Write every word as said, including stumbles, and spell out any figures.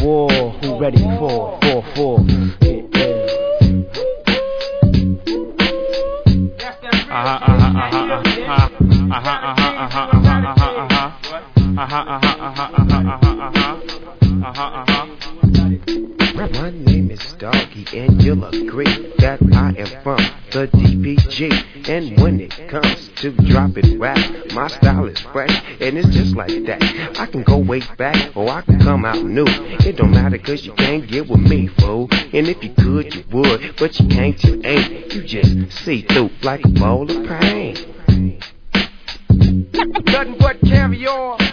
war, who ready for, for, for. Yeah, yeah. Uh-huh, uh-huh, uh-huh, uh-huh, uh-huh, uh-huh, uh-huh, uh-huh, uh-huh, uh-huh, uh-huh, uh-huh. My name is Doggy, and you'll agree that I am from the D P G. And when it comes to dropping rap, my style is fresh, and it's just like that. I can go way back, or I can come out new. It don't matter, cause you can't get with me, fool. And if you could, you would, but you can't, you ain't. You just see through like a bowl of pain. Nothing but caviar.